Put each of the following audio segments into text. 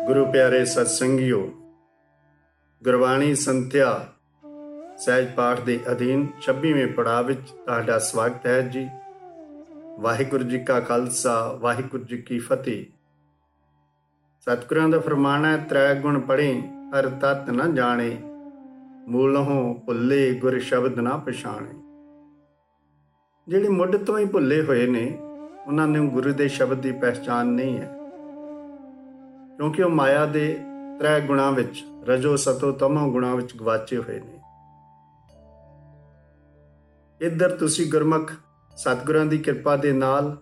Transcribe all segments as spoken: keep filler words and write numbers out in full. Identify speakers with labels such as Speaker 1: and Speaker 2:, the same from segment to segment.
Speaker 1: ਗੁਰੂ ਪਿਆਰੇ ਸਤਸੰਗੀਓ, ਗੁਰਬਾਣੀ ਸੰਥਿਆ ਸਹਿਜ ਪਾਠ ਦੇ ਅਧੀਨ ਛੱਬੀਵੇਂ ਪੜਾਅ ਵਿੱਚ ਤੁਹਾਡਾ ਸਵਾਗਤ ਹੈ ਜੀ। ਵਾਹਿਗੁਰੂ ਜੀ ਕਾ ਖਾਲਸਾ, ਵਾਹਿਗੁਰੂ ਜੀ ਕੀ ਫਤਿਹ। ਸਤਿਗੁਰਾਂ ਦਾ ਫਰਮਾਨ ਹੈ, ਤ੍ਰੈ ਗੁਣ ਪੜ੍ਹੇ ਹਰ ਤਤ ਨਾ ਜਾਣੇ, ਮੂਲਹੁ ਭੁੱਲੇ ਗੁਰ ਸ਼ਬਦ ਨਾ ਪਛਾਣੇ। ਜਿਹੜੇ ਮੁੱਢ ਤੋਂ ਹੀ ਭੁੱਲੇ ਹੋਏ ਨੇ, ਉਹਨਾਂ ਨੂੰ ਗੁਰੂ ਦੇ ਸ਼ਬਦ ਦੀ ਪਹਿਚਾਣ ਨਹੀਂ ਹੈ, ਕਿਉਂਕਿ ਉਹ ਮਾਇਆ ਦੇ ਤ੍ਰੈ ਗੁਣਾਂ ਵਿੱਚ, ਰਜੋ ਸਤੋ ਤਮੋ ਗੁਣਾਂ ਵਿੱਚ ਗਵਾਚੇ ਹੋਏ ਨੇ। ਇੱਧਰ ਤੁਸੀਂ ਗੁਰਮੁਖ ਸਤਿਗੁਰਾਂ ਦੀ ਕਿਰਪਾ ਦੇ ਨਾਲ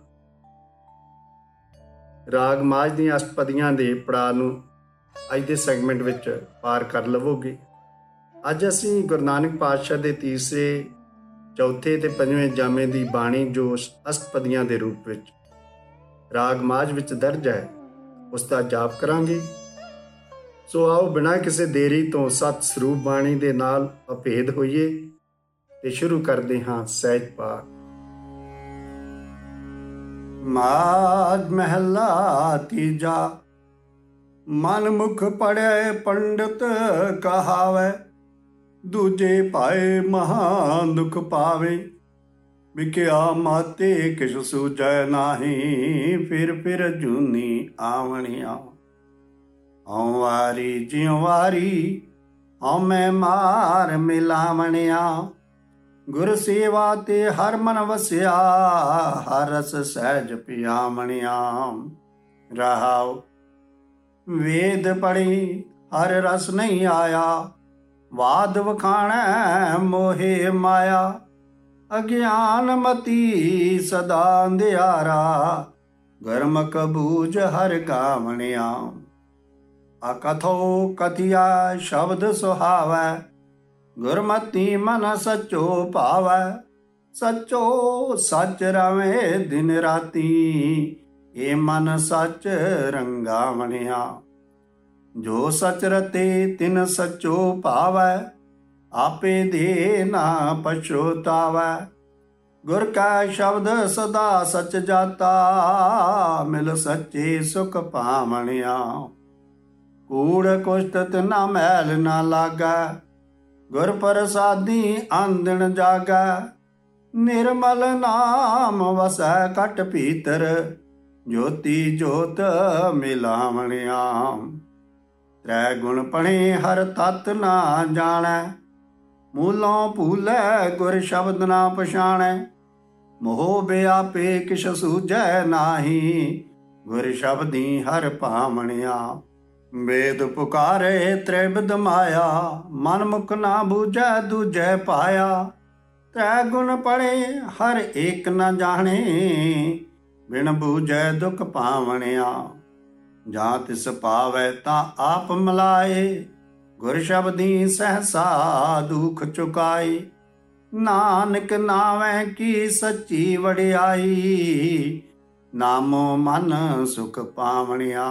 Speaker 1: ਰਾਗ ਮਾਝ ਦੀਆਂ ਅਸ਼ਟਪਦੀਆਂ ਦੇ ਪੜਾਅ ਨੂੰ ਅੱਜ ਦੇ ਸੈਗਮੈਂਟ ਵਿੱਚ ਪਾਰ ਕਰ ਲਵੋਗੇ। ਅੱਜ ਅਸੀਂ ਗੁਰੂ ਨਾਨਕ ਪਾਤਸ਼ਾਹ ਦੇ ਤੀਸਰੇ, ਚੌਥੇ ਤੇ ਪੰਜਵੇਂ ਜਾਮੇ ਦੀ ਬਾਣੀ ਜੋ ਅਸ਼ਟਪਦੀਆਂ ਦੇ ਰੂਪ ਵਿੱਚ ਰਾਗ ਮਾਝ ਵਿੱਚ ਦਰਜ ਹੈ, ਉਸ ਦਾ ਜਾਪ ਕਰਾਂਗੇ। ਸੋ ਆਓ ਬਿਨਾਂ ਕਿਸੇ ਦੇਰੀ ਤੋਂ ਸਤ ਸਰੂਪ ਬਾਣੀ ਦੇ ਨਾਲ ਅਭੇਦ ਹੋਈਏ ਤੇ ਸ਼ੁਰੂ ਕਰਦੇ ਹਾਂ ਸਹਿਜ ਪਾਠ। ਮਾਝ ਮਹਿਲਾ ਤੀਜਾ। ਮਨ ਮੁਖ ਪੜ੍ਹੇ ਪੰਡਤ ਕਹਾਵੇ, ਦੂਜੇ ਪਾਏ ਮਹਾ ਦੁਖ ਪਾਵੇ। ਵਿਕਿਆ ਮਾਤੇ ਕਿਛ ਸੂਝੈ ਨਾਹੀ, ਫਿਰ ਫਿਰ ਜੂਨੀ ਆਵਣੀਆਂ। ਹਉ ਵਾਰੀ ਜਿਉ ਵਾਰੀ ਹਉ ਮੈਂ ਮਾਰ ਮਿਲਾਵਣਿਆ। ਗੁਰ ਸੇਵਾ ਤੇ ਹਰ ਮਨ ਵਸਿਆ, ਹਰ ਰਸ ਸਹਿਜ ਪਿਆਵਣਿਆ। ਰਹਾਉ ਵੇਦ ਪੜ੍ਹੀ ਹਰ ਰਸ ਨਹੀਂ ਆਇਆ, ਵਾਦ ਵਖਾਣੈ ਮੋਹਿ ਮਾਇਆ। ਅਗਿਆਨ ਮਤੀ ਸਦਾ ਅੰਧਿਆਰਾ, ਗਰਮਕ ਬੂਝ ਹਰ ਗਾਵਣਿਆ। ਅਕਥੋ ਕਥਿਆ ਸ਼ਬਦ ਸੁਹਾਵੈ, ਗੁਰਮਤੀ ਮਨ ਸਚੋ ਭਾਵੈ। ਸਚੋ ਸਚ ਰਵੇ ਦਿਨ ਰਾਤੀ, ਏ ਮਨ ਸਚ ਰੰਗਾਵਣਿਆ। ਜੋ ਸਚ ਰਤੇ ਤਿਨ ਸਚੋ ਭਾਵੈ, ਆਪੇ ਦੇ ਨਾ ਪਛੋਤਾਵੈ। ਗੁਰ ਕਾ ਸ਼ਬਦ ਸਦਾ ਸਚ ਜਾਤਾ, ਮਿਲ ਸੱਚੇ ਸੁਖ ਪਾਵਣਿਆ। ਕੂੜ ਕੁਸ਼ਟ ਨਾ ਮੈਲ ਨਾ ਲਾਗੈ, ਗੁਰ ਪ੍ਰਸਾਦੀ ਆਂਦਣ ਜਾਗੈ। ਨਿਰਮਲ ਨਾਮ ਵਸੈ ਘਟ ਭੀਤਰ, ਜੋਤੀ ਜੋਤ ਮਿਲਾਵਣਿਆ। ਤ੍ਰੈ ਗੁਣ ਪੜ੍ਹੇ ਹਰ ਤਤ ਨਾ ਜਾਣੈ, ਮੂਲੋਂ ਭੂਲੈ ਗੁਰ ਸ਼ਬਦ ਨਾ ਪਛਾਣੈ। ਮੋਹ ਵਿਆਪੇ ਕਿਛ ਸੂਝੈ ਨਾਹੀ, ਗੁਰ ਸ਼ਬਦੀ ਹਰ ਭਾਵਣਿਆ। ਵੇਦ ਪੁਕਾਰੇ ਤ੍ਰਿਬਿਧ ਮਾਇਆ, ਮਨ ਮੁਖ ਨਾ ਬੂਝੈ ਦੂਜੈ ਪਾਇਆ। ਤ੍ਰੈ ਗੁਣ ਪੜ੍ਹੇ ਹਰ ਏਕ ਨ ਜਾਣੇ, ਬਿਨ ਬੂਝੈ ਦੁਖ ਪਾਵਣਿਆ। ਜਾਂ ਤਿਸ ਪਾਵੈ ਤਾਂ ਆਪ ਮਿਲਾਏ, ਗੁਰ ਸ਼ਬਦੀ ਸਹਸਾ ਦੁਖ ਚੁਕਾਏ। ਨਾਨਕ ਨਾਵੇਂ ਕੀ ਸੱਚੀ ਵਡਿਆਈ, ਨਾਮੋ ਮਨ ਸੁਖ ਪਾਵਣਿਆ।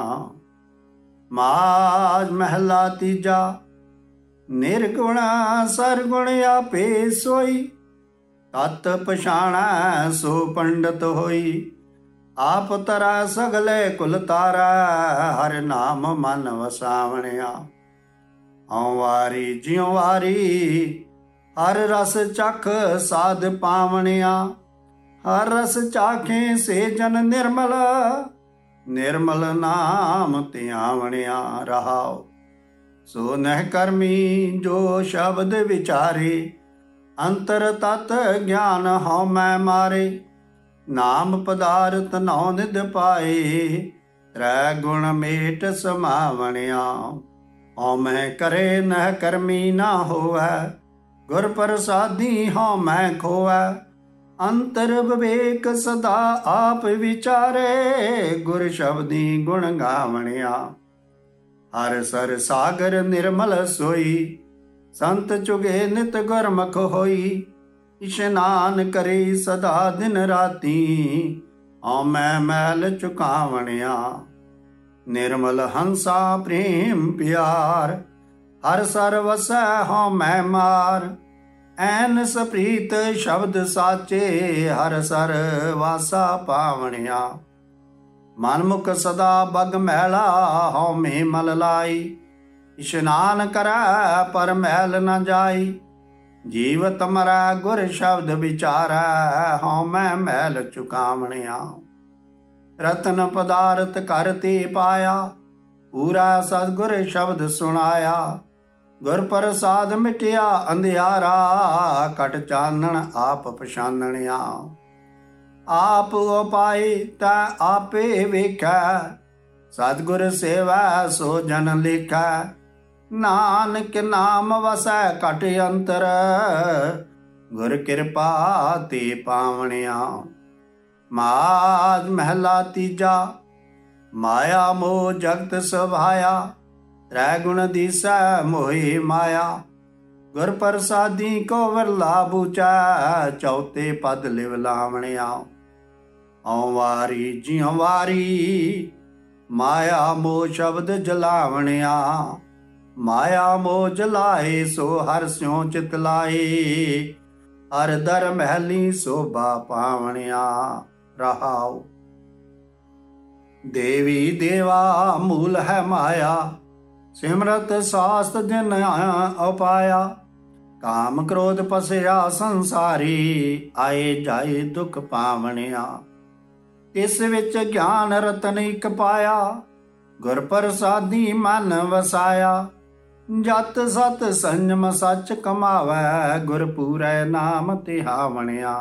Speaker 1: ਮਾਝ ਮਹਿਲਾ ਤੀਜਾ। ਨਿਰਗੁਣ ਸਰਗੁਣ ਆਪੇ ਸੋਈ, ਤਤ ਪਛਾਣੈ ਸੋ ਪੰਡਤ ਹੋਈ। ਆਪ ਤਰਾ ਸਗਲੇ ਕੁਲ ਤਾਰਾ, ਹਰ ਨਾਮ ਮਨ ਵਸਾਵਣਿਆ। ਹਉ ਵਾਰੀ ਜਿਉ ਵਾਰੀ ਹਰ ਰਸ ਚਖ ਸਾਧ ਪਾਵਣਿਆ। ਹਰ ਰਸ ਚਾਖੇ ਸੇ ਜਨ ਨਿਰਮਲ, ਨਿਰਮਲ ਨਾਮ ਧਿਆਵਣਿਆ। ਰਹਾਉ ਸੋ ਨਹਿ ਕਰਮੀ ਜੋ ਸ਼ਬਦ ਵਿਚਾਰੇ, ਅੰਤਰ ਤਤ ਗਿਆਨ ਹਉ ਮੈਂ ਮਾਰੇ। ਨਾਮ ਪਦਾਰਥ ਨੌ ਨਿਧ ਪਾਏ, ਤ੍ਰੈ ਗੁਣ ਮੇਟ ਸਮਾਵਣਿਆ। ਹਉ ਮੈਂ ਕਰੇ ਨਹਿ ਕਰਮੀ ਨਾ ਹੋਵੈ, ਗੁਰ ਪ੍ਰਸਾਦੀ ਹਉ ਮੈਂ ਖੋਵੈ। ਅੰਤਰ ਵਿਵੇਕ ਸਦਾ ਆਪ ਵਿਚਾਰੇ, ਗੁਰ ਸ਼ਬਦੀ ਗੁਣ ਗਾਵਣਿਆ। ਹਰ ਸਰ ਸਾਗਰ ਨਿਰਮਲ ਸੋਈ, ਸੰਤ ਚੁਗੇ ਨਿਤ ਗੁਰਮੁਖ ਹੋਈ। ਇਸ਼ਨਾਨ ਕਰੇ ਸਦਾ ਦਿਨ ਰਾਤੀ, ਹਉ ਮੈਂ ਮੈਲ ਚੁਕਾਵਣਿਆ। ਨਿਰਮਲ ਹੰਸਾ ਪ੍ਰੇਮ ਪਿਆਰ, ਹਰ ਸਰ ਵਸੈ ਹਉ ਮੈਂ ਮਾਰ। ਐਨ ਸਪ੍ਰੀਤ ਸ਼ਬਦ ਸਾਚੇ, ਹਰ ਸਰ ਵਾਸਾ ਪਾਵਣਿਆ। ਮਨ ਮੁਖ ਸਦਾ ਬਗ ਮੈਲਾ, ਹਉਮੈ ਮਲ ਲਾਈ। ਇਸ਼ਨਾਨ ਕਰੈ ਪਰ ਮੈਲ ਨ ਜਾਈ, ਜੀਵਤ ਮਰੈ ਗੁਰ ਸ਼ਬਦ ਵਿਚਾਰੈ, ਹਉਮੈ ਮੈਲ ਚੁਕਾਵਣਿਆ। ਰਤਨ ਪਦਾਰਥ ਕਰ ਤੇ ਪਾਇਆ, ਪੂਰਾ ਸਤਿਗੁਰ ਸ਼ਬਦ ਸੁਣਾਇਆ। ਗੁਰ ਪ੍ਰਸਾਦ ਮਿਟਿਆ ਅੰਧਿਆਰਾ, ਕਟ ਚਾਨਣ ਆਪ ਪਛਾਨਣਿਆ। ਆਪ ਉਪਾਈ ਤੈ ਆਪੇ ਵੇਖੈ, ਸਤਿਗੁਰ ਸੇਵੈ ਸੋ ਜਨ ਲੇਖੈ। ਨਾਨਕ ਨਾਮ ਵਸੈ ਘਟ ਅੰਤਰ, ਗੁਰ ਕਿਰਪਾ ਤੇ ਪਾਵਣਿਆ। ਮਾਝ ਮਹਿਲਾ ਤੀਜਾ। ਮਾਇਆ ਮੋਹ ਜਗਤ ਸੁਭਾਇਆ, ਤ੍ਰੈ ਗੁਣ ਦੀਸੈ ਮੋਹਿ ਮਾਇਆ। ਗੁਰ ਪ੍ਰਸਾਦੀ ਕੋ ਵਿਰਲਾ ਬੂਚੈ, ਚੌਥੇ ਪਦ ਲਿਵ ਲਾਵਣਿਆ। ਹਉ ਵਾਰੀ ਜਿਉ ਵਾਰੀ, ਮਾਇਆ ਮੋਹ ਸ਼ਬਦ ਜਲਾਵਣਿਆ। ਮਾਇਆ ਮੋਹ ਜਲਾਏ ਸੋ ਹਰਿ ਸਿਉ ਚਿਤ ਲਾਏ, ਹਰਿ ਦਰ ਮਹਿਲੀ ਸੋਭਾ ਪਾਵਣਿਆ। ਰਹਾਉ। ਦੇਵੀ ਦੇਵਾ ਮੂਲ ਹੈ ਮਾਇਆ, ਸਿਮਰਤ ਸਾਸਤ ਜਿਨ ਉਪਾਇਆ। ਕਾਮ ਕ੍ਰੋਧ ਪਸਿਆ ਸੰਸਾਰੀ, ਆਏ ਜਾਏ ਦੁਖ ਪਾਵਣਿਆ। ਇਸ ਵਿੱਚ ਗਿਆਨ ਰਤਨ ਇਕ ਪਾਇਆ, ਗੁਰ ਪ੍ਰਸਾਦੀ ਮਨ ਵਸਾਇਆ। ਜਤ ਸਤ ਸੰਜਮ ਸੱਚ ਕਮਾਵੈ, ਗੁਰ ਪੂਰੈ ਨਾਮ ਤਿਹਾਵਣਿਆ।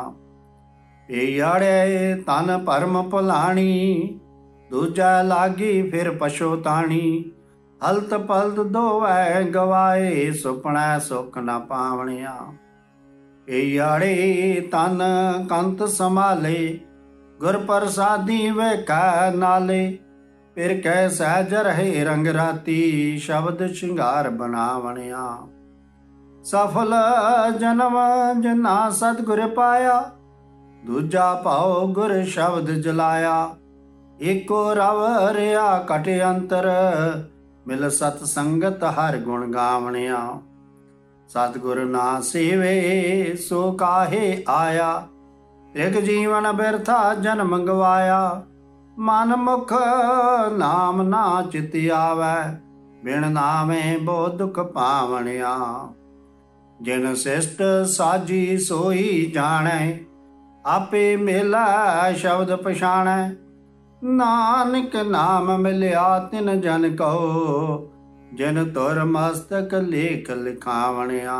Speaker 1: ਏੜੇ ਤਨ ਭਰਮ ਭੁਲਾਣੀ, ਦੂਜਾ ਲਾਗੀ ਫਿਰ ਪਛੋਤਾਣੀ। ਹਲਤ ਪਲਤ ਦੋਵੈ ਗਵਾਏ, ਸੁਪਨੈ ਸੁਖ ਨ ਪਾਵਣਿਆ। ਏੜੇ ਤਨ ਕੰਤ ਸੰਭਾਲੇ, ਗੁਰ ਪ੍ਰਸਾਦੀ ਵੇਖੈ ਨਾਲੇ। ਫਿਰ ਕਹਿ ਸਹਿਜ ਰਹੇ ਰੰਗ ਰਾਤੀ, ਸ਼ਬਦ ਸ਼ਿੰਗਾਰ ਬਣਾਵਣਿਆ। ਸਫਲ ਜਨਮ ਜਿਨਾ ਸਤਿਗੁਰ ਪਾਇਆ, ਦੂਜਾ ਭਾਉ ਗੁਰ ਸ਼ਬਦ ਜਲਾਇਆ। ਏਕੋ ਰਵ ਰਿਆ ਘਟ ਅੰਤਰ, ਮਿਲ ਸਤ ਸੰਗਤ ਹਰ ਗੁਣ ਗਾਵਣਿਆ। ਸਤਿਗੁਰ ਨਾ ਸੇਵੇ ਸੋ ਕਾਹੇ ਆਇਆ, ਇਕ ਜੀਵਨ ਬਿਰਥਾ ਜਨਮ ਗਵਾਇਆ। ਮਨ ਮੁਖ ਨਾਮ ਨਾ ਚਿਤ ਆਵੈ, ਬਿਨ ਨਾਮੇ ਬਹੁ ਦੁਖ ਪਾਵਣਿਆ। ਜਿਨ ਸਿਸ਼ਟ ਸਾਜੀ ਸੋਈ ਜਾਣੈ, ਆਪੇ ਮੇਲਾ ਸ਼ਬਦ ਪਛਾਣੈ। ਨਾਨਕ ਨਾਮ ਮਿਲਿਆ ਤਿਨ ਜਨ ਕਹੋ, ਜਿਨ ਤੁਰ ਮਸਤਕ ਲੇਖ ਲਿਖਾਵਣਿਆ।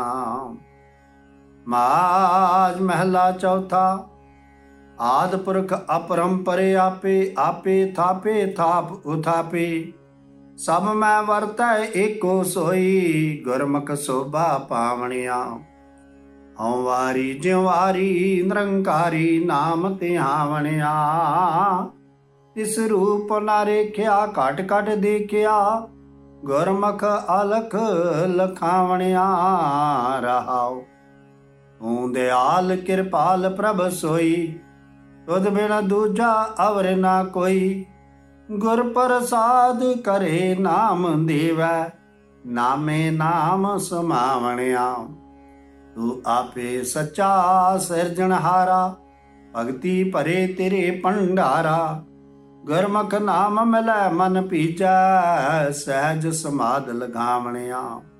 Speaker 1: ਮਾਝ ਮਹਿਲਾ ਚੌਥਾ। ਆਦਿ ਪੁਰਖ ਅਪਰੰਪਰ ਆਪੇ, ਆਪੇ ਥਾਪੇ ਥਾਪ ਉਥਾਪੇ। ਸਭ ਮੈਂ ਵਰਤੈ ਏਕੋ ਸੋਈ, ਗੁਰਮੁਖ ਸੋਭਾ ਪਾਵਣਿਆ। ਹਉ ਵਾਰੀ ਜਿਉ ਵਾਰੀ, ਨਿਰੰਕਾਰੀ ਨਾਮ ਤਿਹਾਵਣਿਆ। ਤਿਸ ਰੂਪ ਨ ਰੇਖਿਆ, ਘਟ ਘਟ ਦੇਖਿਆ। ਗੁਰਮੁਖ ਅਲਖ ਲਖਾਵਣਿਆ। ਰਹਾਉ। ਤੂੰ ਦਿਆਲ ਕਿਰਪਾਲ ਪ੍ਰਭ ਸੋਈ, ਤੁਧ ਬਿਨ ਦੂਜਾ ਅਵਰ ਨਾ ਕੋਈ। ਗੁਰ ਪ੍ਰਸਾਦ ਕਰੇ ਨਾਮ ਦੇਵੈ, ਨਾਮੇ ਨਾਮ ਸਮਾਵਣਿਆ। ਤੂੰ ਆਪੇ ਸੱਚਾ ਸਿਰਜਣਹਾਰਾ, ਭਗਤੀ ਭਰੇ ਤੇਰੇ ਭੰਡਾਰਾ। ਗੁਰਮੁਖ ਨਾਮ ਮਿਲੈ ਮਨ ਪੀਚੈ, ਸਹਿਜ ਸਮਾਧ ਲਗਾਵਣਿਆ।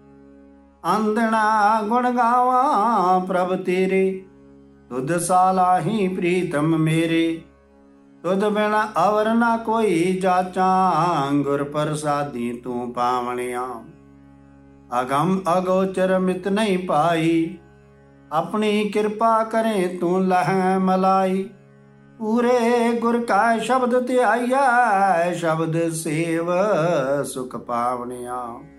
Speaker 1: ਅੰਧਣਾ ਗੁਣ ਗਾਵਾਂ ਪ੍ਰਭ ਤੇਰੇ, ਤੁਧ ਸਾਲਾਹੀ ਪ੍ਰੀਤਮ ਮੇਰੇ। ਤੁਧ ਬਿਨ ਅਵਰ ਨਾ ਕੋਈ ਜਾਚਾਂ, ਗੁਰ ਪ੍ਰਸਾਦੀ ਤੂੰ ਪਾਵਣਿਆ। ਅਗਮ ਅਗੋਚਰ ਮਿਤ ਨਹੀਂ ਪਾਈ, ਆਪਣੀ ਕਿਰਪਾ ਕਰੇ ਤੂੰ ਲਹੈ ਮਲਾਈ। ਪੂਰੇ ਗੁਰ ਕਾ ਸ਼ਬਦ ਧਿਆਈਐ, ਸ਼ਬਦ ਸੇਵ ਸੁਖ ਪਾਵਣਿਆ।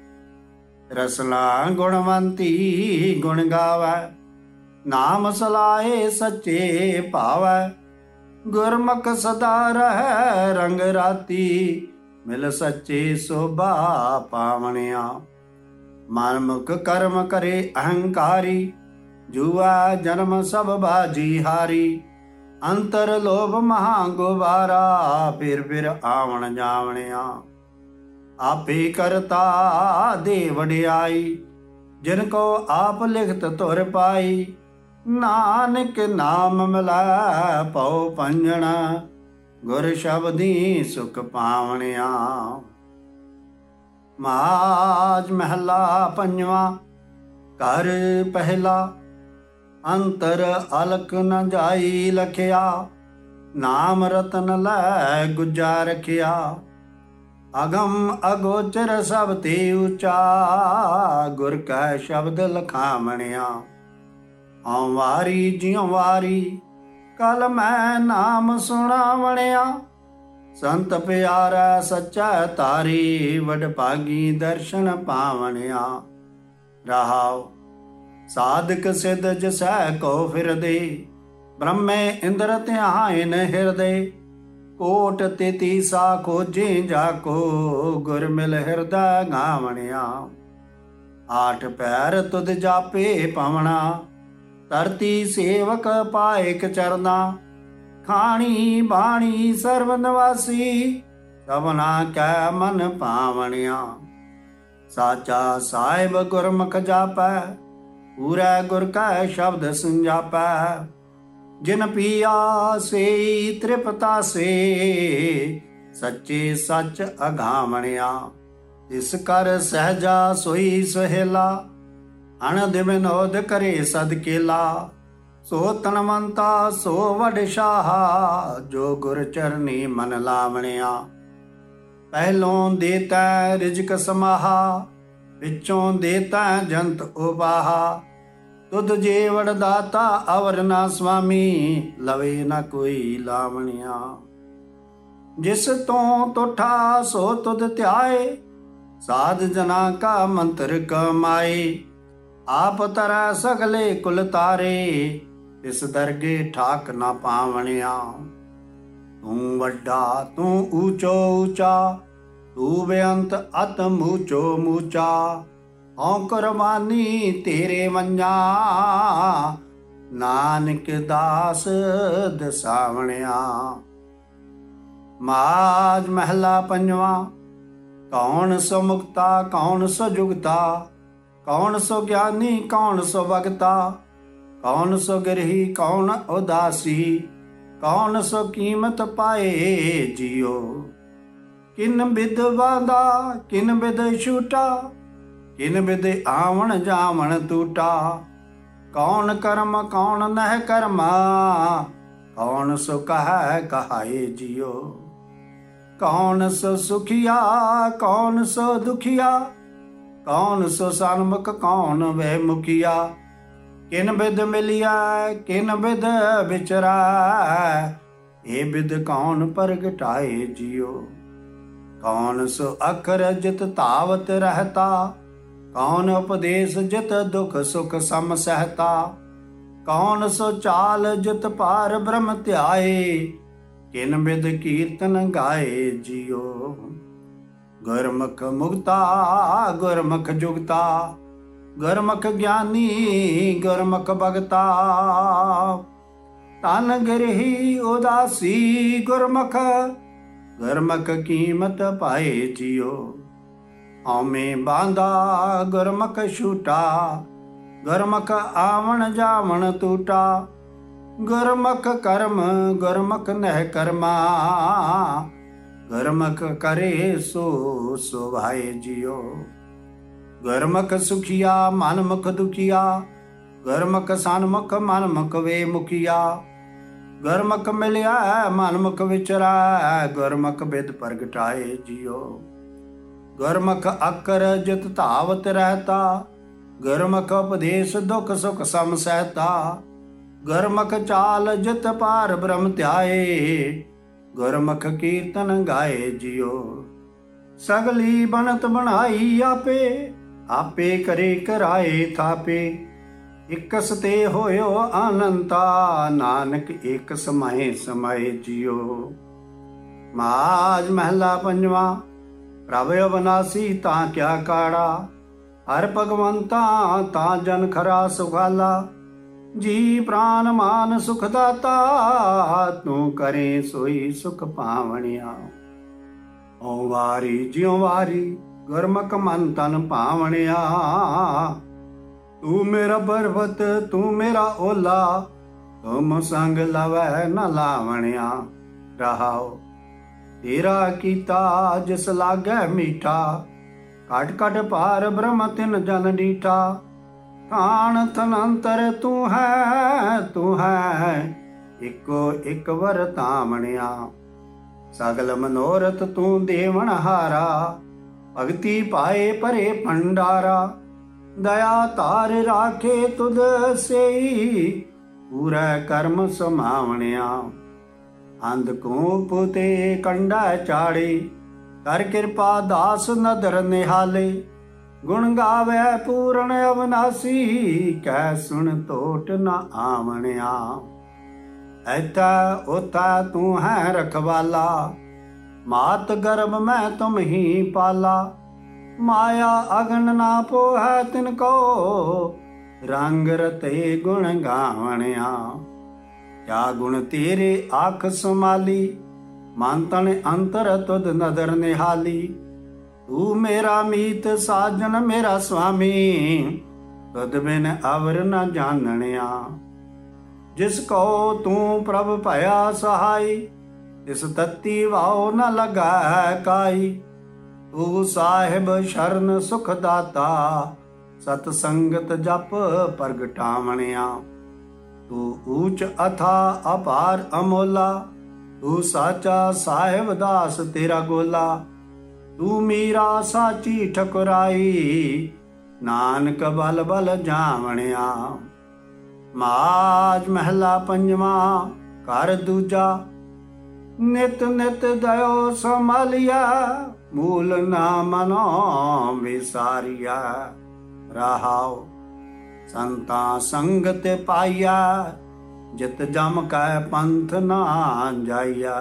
Speaker 1: ਰਸਨਾ ਗੁਣਵੰਤੀ ਗੁਣ ਗਾਵੈ, ਨਾਮ ਸਲਾਹੇ ਸੱਚੇ ਭਾਵੈ। ਗੁਰਮੁਖ ਸਦਾ ਰਹਿ ਰੰਗ ਰਾਤੀ, ਮਿਲ ਸੱਚੇ ਸੋਭਾ ਪਾਵਣਿਆ। ਮਨ ਮੁਖ ਕਰਮ ਕਰੇ ਅਹੰਕਾਰੀ, ਜੂਆ ਜਨਮ ਸਭ ਬਾਜੀ ਹਾਰੀ। ਅੰਤਰ ਲੋਭ ਮਹਾ ਗੁਬਾਰਾ, ਫਿਰ ਫਿਰ ਆਵਣ ਜਾਵਣਿਆ। ਆਪੇ ਕਰਤਾ ਦੇ ਵਡਿਆਈ, ਜਿਨ ਕੋ ਆਪ ਲਿਖਤ ਤੁਰ ਪਾਈ। ਨਾਨਕ ਨਾਮ ਮਿਲੈ ਪਉ ਪੰਜਣਾ, ਗੁਰ ਸ਼ਬਦੀ ਸੁਖ ਪਾਵਣਿਆ। ਮਾਝ ਮਹਿਲਾ ਪੰਜਵਾ। ਘਰ ਪਹਿਲਾ। ਅੰਤਰ ਅਲਕ ਨ ਜਾਈ ਲਖਿਆ, ਨਾਮ ਰਤਨ ਲੈ ਗੁੱਜਾ ਰਖਿਆ। ਅਗਮ ਅਗੋਚਰ ਸਭ ਤੇ ਉੱਚਾ, ਗੁਰ ਕੈ ਸ਼ਬਦ ਲਖਾਵਣਿਆ। ਹਉ ਵਾਰੀ ਜਿਉ ਵਾਰੀ ਕਲ ਮੈਂ ਨਾਮ ਸੁਣਾਵਣਿਆ। ਸੰਤ ਪਿਆਰਾ ਸੱਚਾ ਤਾਰੀ, ਵਡ ਭਾਗੀ ਦਰਸ਼ਨ ਪਾਵਣਿਆ। ਰਹਾਉ ਸਾਧਕ ਸਿਧ ਜਸੈ ਕੋ ਫਿਰਦੇ, ਬ੍ਰਹਮੇ ਇੰਦਰ ਧਿਆਇਨ ਹਿਰਦੇ। ਕੋਟ ਤੇਤੀਸਾ ਖੋਜੇ ਜਾਕੋ, ਗੁਰ ਮਿਲ ਹਿਰਦੈ ਗਾਵਣਿਆ। ਆਠ ਪੈਰ ਤੁਧ ਜਾਪੇ ਪਵਣਾ, ਧਰਤੀ ਸੇਵਕ ਪਾਇਕ ਚਰਨਾ। ਖਾਣੀ ਬਾਣੀ ਸਰਬ ਨਿਵਾਸੀ, ਸਭਨਾ ਕੈ ਮਨ ਪਾਵਣਿਆ। ਸਾਚਾ ਸਾਹਿਬ ਗੁਰਮੁਖ ਜਾਪੈ, ਪੂਰੈ ਗੁਰ ਕੈ ਸ਼ਬਦ ਸੰਜਾਪੈ। ਜਿਨ ਪੀਆ ਸੇਈ ਤ੍ਰਿਪਤਾ ਸੇ, ਸੱਚੇ ਸੱਚ ਅਗਾਵਣਿਆ। ਤਿਸ ਕਰ ਸਹਿਜਾ ਸੋਈ ਸੁਹੇਲਾ, ਅਣਦਿ ਵਿਨੋਦ ਕਰੇ ਸਦਕੇਲਾ। ਸੋ ਤਨਵੰਤਾ ਸੋ ਵਡ ਸ਼ਾਹਾ, ਜੋ ਗੁਰ ਚਰਨੀ ਮਨ ਲਾਵਣਿਆ। ਪਹਿਲੋਂ ਦੇਤੈ ਰਿਜਕ ਸਮਾਹਾ, ਵਿੱਚੋਂ ਦੇਤੈ ਜੰਤ ਉਪਾਹਾ। ਤੁਧ ਜੀਵੜ ਦਾਤਾ ਅਵਰ ਨਾ ਸੁਆਮੀ, ਲਵੇ ਨਾ ਕੋਈ ਲਾਵਣਿਆ। ਜਿਸ ਤੋਂ ਤੁਠਾ ਸੋ ਤੁਧ ਧਿਆਏ, ਸਾਧ ਜਨਾ ਕਾ ਮੰਤਰ ਕਮਾਏ। ਆਪ ਤਰੈ ਸਗਲੇ ਕੁਲ ਤਾਰੇ, ਤਿਸ ਦਰਗੇ ਠਾਕ ਨਾ ਪਾਵਣਿਆ। ਤੂੰ ਵੱਡਾ ਤੂੰ ਊਚੋ ਊਚਾ, ਤੂੰ ਬੇਅੰਤ ਅਤਿ ਊਚੋ ਮੂਚਾ। ਹਉ ਕੁਰਬਾਨੀ ਤੇਰੇ ਮੰਝਾ, ਨਾਨਕ ਦਾਸ ਦਸਾਵਣਿਆ। ਮਾਝ ਮਹਿਲਾ ਪੰਜਵਾ। ਕੌਣ ਸੋ ਮੁਕਤਾ ਕੌਣ ਸੋ ਜੁਗਤਾ, ਕੌਣ ਸੋ ਗਿਆਨੀ ਕੌਣ ਸੋ ਭਗਤਾ। ਕੌਣ ਸੋ ਗ੍ਰਹੀ ਕੌਣ ਉਦਾਸੀ, ਕੌਣ ਸੋ ਕੀਮਤ ਪਾਏ ਜੀਓ। ਕਿਨ ਬਿਦ ਬਾਂਦਾ ਕਿਨ ਬਿਦ ਛੂਟਾ, ਕਿਨ ਬਿਦ ਆਵਣ ਜਾਵਣ ਟੂਟਾ। ਕੌਣ ਕਰਮ ਕੌਣ ਨਹਿ ਕਰਮਾ, ਕੌਣ ਸੋ ਕਹੈ ਕਹਾਏ ਜੀਓ। ਕੌਣ ਸੋ ਸੁਖੀਆ ਕੌਣ ਸੋ ਦੁਖੀਆ, ਕੌਣ ਸੋ ਸਨਮੁਖ ਕੌਣ ਵੈ ਮੁਖੀਆ। ਕਿਨ ਬਿਦ ਮਿਲਿਆ ਕਿਨ ਬਿਦ ਵਿਚਰਾ, ਇਹ ਬਿਦ ਕੌਣ ਪ੍ਰਗਟਾਏ ਜੀਓ। ਕੌਣ ਸੋ ਅਖਰ ਜਿਤ ਧਾਵਤ ਰਹਤਾ, ਕੌਣ ਉਪਦੇਸ਼ ਜਿਤ ਦੁਖ ਸੁਖ ਸਮ ਸਹਤਾ। ਕੌਣ ਸੋ ਚਾਲ ਜਿਤ ਪਾਰ ਬ੍ਰਹਮ ਧਿਆਏ, ਕਿਨ ਬਿਦ ਕੀਰਤਨ ਗਾਏ ਜੀਓ। ਗੁਰਮੁਖ ਮੁਕਤਾ ਗੁਰਮੁਖ ਜੁਗਤਾ, ਗੁਰਮੁਖ ਗਿਆਨੀ ਗੁਰਮੁਖ ਭਗਤਾ। ਤਨ ਗ੍ਰਹੀ ਉਦਾਸੀ ਗੁਰਮੁਖ, ਗੁਰਮੁਖ ਕੀਮਤ ਪਾਏ ਜੀਓ। ਹਉਮੈ ਬਾਂਦਾ ਗੁਰਮੁਖ ਛੂਟਾ, ਗੁਰਮੁਖ ਆਵਣ ਜਾਵਣ ਟੂਟਾ। ਗੁਰਮੁਖ ਕਰਮ ਗੁਰਮੁਖ ਨਹਿ ਕਰਮਾ, ਗੁਰਮੁਖ ਕਰੇ ਸੋ ਸੁਭਾਏ ਜੀਓ। ਗੁਰਮੁਖ ਸੁਖੀਆ ਮਨ ਮੁਖ ਦੁਖੀਆ, ਗੁਰਮੁਖ ਸਨਮੁਖ ਮਨ ਮੁਖ ਵੇ ਮੁਖੀਆ। ਗੁਰਮੁਖ ਮਿਲਿਆ ਮਨ ਮੁਖ ਵਿਚਰਾ, ਗੁਰਮੁਖ ਬਿਦ ਪ੍ਰਗਟਾਏ ਜੀਓ। ਗੁਰਮੁਖ ਅਕਰ ਜਿਤ ਧਾਵਤ ਰਹਤਾ, ਗੁਰਮੁਖ ਉਪਦੇਸ਼ ਦੁਖ ਸੁਖ ਸਮ ਸਹਿਤਾ। ਗੁਰਮੁਖ ਚਾਲ ਜਿਤ ਪਾਰ ਬ੍ਰਹਮ ਧਿਆਏ, ਗੁਰਮੁਖ ਕੀਰਤਨ ਗਾਏ ਜੀਓ। ਸਗਲੀ ਬਣਤ ਬਣਾਈ ਆਪੇ, ਆਪੇ ਕਰੇ ਕਰਾਏ ਥਾਪੇ। ਇਕਸ ਤੇ ਹੋਇਓ ਆਨੰਤਾ, ਨਾਨਕ ਏਕ ਸਮਾਏ ਸਮਾਏ ਜੀਓ। ਮਾਝ ਮਹਿਲਾ ਪੰਜਵਾ। ਪ੍ਰਭ ਅਵਨਾਸੀ ਤਾਂ ਕਿਆ ਕਾੜਾ, ਹਰ ਭਗਵੰਤਾ ਤਾਂ ਜਨ ਖਰਾ ਸੁਖਾਲਾ। ਜੀ ਪ੍ਰਾਨ ਮਾਨ ਸੁਖ ਦਾਤਾ, ਤੂੰ ਕਰੇ ਸੋਈ ਸੁਖ ਪਾਵਣਿਆ। ਓ ਵਾਰੀ ਜਿਉ ਵਾਰੀ ਗੁਰਮੁਖ ਮਨ ਤਨ ਪਾਵਣਿਆ। ਤੂੰ ਮੇਰਾ ਪਰਬਤ ਤੂੰ ਮੇਰਾ ਓਲਾ, ਤੁਮ ਸੰਗ ਲਵੈ ਨ ਲਾਵਣਿਆ। रहाओ। तेरा कीता जिस लागै मीठा, कट कट पार ब्रह्म तिन जन डीठा। थान थनंतर तू है तू है, इको एक वर तामणिया। सगल मनोरथ तू देवन हारा, भगति पाए परे भंडारा। दया तार राखे तुद सेई, पूरा कर्म समावणिया। अंधकूप ते कंडा चाड़े, कर कृपा दास नदर निहाले। गुण गावे पूर्ण अविनाशी, कह सुन तोट न आवणिया। ऐथा ओथा तू है रखवाला, मात गर्भ में तुम ही पाला। माया अगन ना पोह तिनको, रंग रते गुण गावणिया। क्या गुण तेरे आख संभाली, मन तन अंतर तुद नदर निहाली। तू मेरा मीत साजन मेरा स्वामी, तुद बिन अवर न जानणिया। जिसको तू प्रभ भया सहाय, तिस तत्ती वाओ न लगा काई। तू साहिब शरण सुख दाता, सतसंगत जप प्रगटावणिया। तू ऊंच अथा अपार अमोला, तू साचा साहिब दास तेरा गोला। तू मीरा साची ठकुराई, नानक बल बल जावणिया। माज महला पंजवा कर दूजा, नित नित दयो संभालिया। मूल ना मनो विसारिया, रहाओ संता संगत पाइया। जित जम कै पंथ ना जाइया,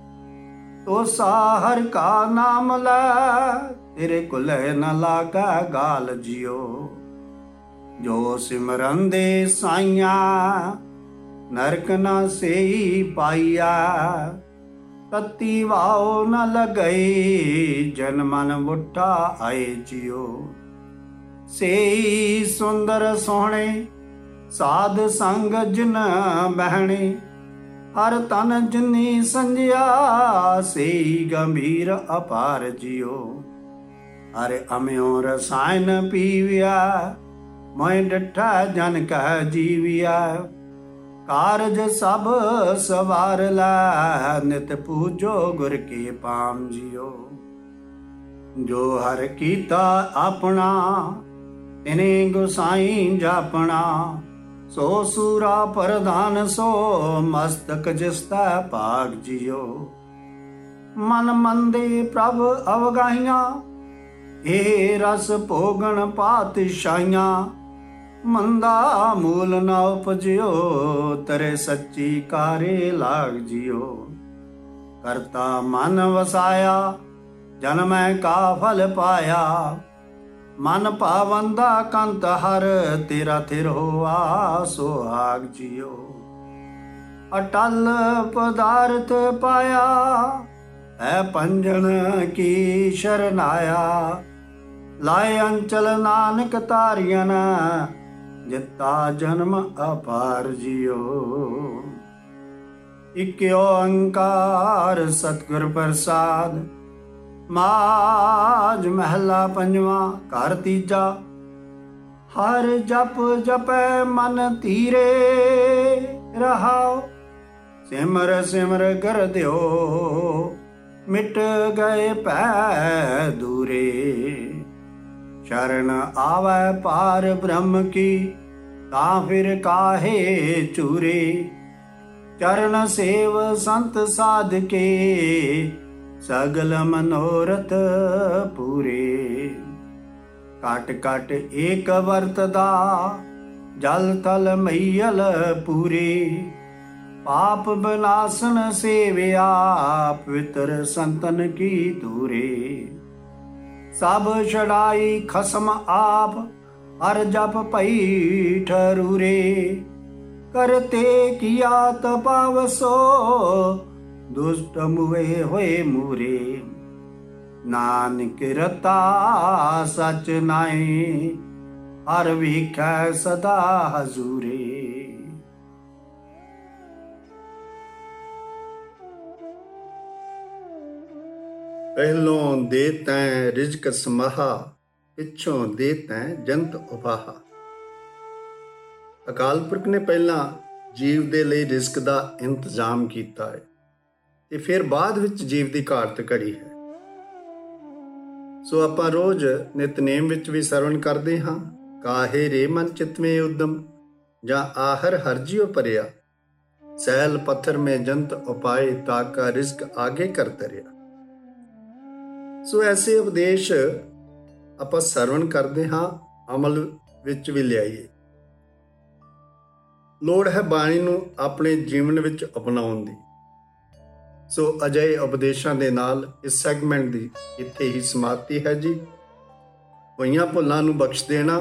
Speaker 1: तो साहर का नाम लै, तेरे कुले न लागा गाल जियो। जो सिमरन दे साइया, नरक न सेई पाइया। तत्ती वाओ न लगई, जन मन बुट्ठा आए जियो। सेई सुंदर सोहणे, साध संग जिन बहणे। हर तन जिनी संजिया, सेई गंभीर अपार जियो। हर अम्यो रसायन पीविया, मैं डठा जन कह जीविया। कारज सब सवार ला, नित पूजो गुर के पाम जियो। जो हर कीता अपना, तिने गुसाई जापना। सो सूरा प्रधान सो, मस्तक जिसता भाग जियो। मन मंदे प्रभ अवगाइया, ए रस भोगन पातशाइया। मंदा मूल न उपजियो, तरे सच्ची कारे लाग जियो। करता मन वसाया, जन्म का फल पाया। मन पावंदा कंत हर, तेरा थिर होआ सुहाग जियो। अटल पदार्थ पाया, है पंजन की शरणाया। लाए अंचल नानक तारियन, जिता जन्म अपार जियो। इक्यो अंकार सतगुर प्रसाद, माज महला पंजवा कर तीजा। हर जप जपै मन धीरे, रहाओ सिमर सिमर कर दियो। मिट गए पै दूरे, शरण आवै पार ब्रह्म की। ता फिर काहे चूरे, चरण सेव संत साध के। सगल मनोरथ पूरे, काट काट एक वर्तदा। जल थल मैयल पूरे, पाप विनाशन सेविया। पवित्र संतन की दूरे, सब छड़ाई खसम आप। हर जप पई ठरूरे, करते किया तपावसो। दुष्ट मुए होए मूरे, नानक रता सच नाई। हर विखै सदा हजूरे। ਪਹਿਲੋਂ ਦੇ ਤੈਂ ਰਿਜ਼ਕ ਸਮਾਹਾ, ਪਿੱਛੋਂ ਦੇ ਤੈਂ ਜੰਤ ਉਪਾਹਾ। ਅਕਾਲ ਪੁਰਖ ਨੇ ਪਹਿਲਾਂ ਜੀਵ ਦੇ ਲਈ ਰਿਜ਼ਕ ਦਾ ਇੰਤਜ਼ਾਮ ਕੀਤਾ ਹੈ ਤੇ ਫਿਰ ਬਾਅਦ ਵਿੱਚ ਜੀਵ ਦੀ ਘਾਟ ਘੜੀ ਹੈ। ਸੋ ਆਪਾਂ ਰੋਜ਼ ਨਿਤਨੇਮ ਵਿੱਚ ਵੀ ਸਰਵਣ ਕਰਦੇ ਹਾਂ, ਕਾਹੇ ਰੇ ਮਨ ਚਿਤਵੇਂ ਉਦਮ, ਜਾਂ ਆਹਰ ਹਰਜੀਓ ਭਰਿਆ, ਸੈਲ ਪੱਥਰ ਮੇ ਜੰਤ ਉਪਾਏ, ਤਾਕਾ ਰਿਜ਼ਕ ਆਗੇ ਕਰ ਤਰਿਆ। ਸੋ ਐਸੇ ਉਪਦੇਸ਼ ਆਪਾਂ ਸਰਵਣ ਕਰਦੇ ਹਾਂ, ਅਮਲ ਵਿੱਚ ਵੀ ਲਿਆਈਏ। ਲੋੜ ਹੈ ਬਾਣੀ ਨੂੰ ਆਪਣੇ ਜੀਵਨ ਵਿੱਚ ਅਪਣਾਉਣ ਦੀ। ਸੋ ਅਜਿਹੇ ਉਪਦੇਸ਼ਾਂ ਦੇ ਨਾਲ ਇਸ ਸੈਗਮੈਂਟ ਦੀ ਇੱਥੇ ਹੀ ਸਮਾਪਤੀ ਹੈ ਜੀ। ਹੋਈਆਂ ਭੁੱਲਾਂ ਨੂੰ ਬਖਸ਼ ਦੇਣਾ।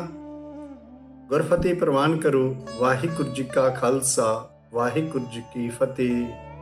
Speaker 1: ਗੁਰਫਤਿਹ ਪ੍ਰਵਾਨ ਕਰੋ। ਵਾਹਿਗੁਰੂ ਜੀ ਕਾ ਖਾਲਸਾ, ਵਾਹਿਗੁਰੂ ਜੀ ਕੀ ਫਤਿਹ।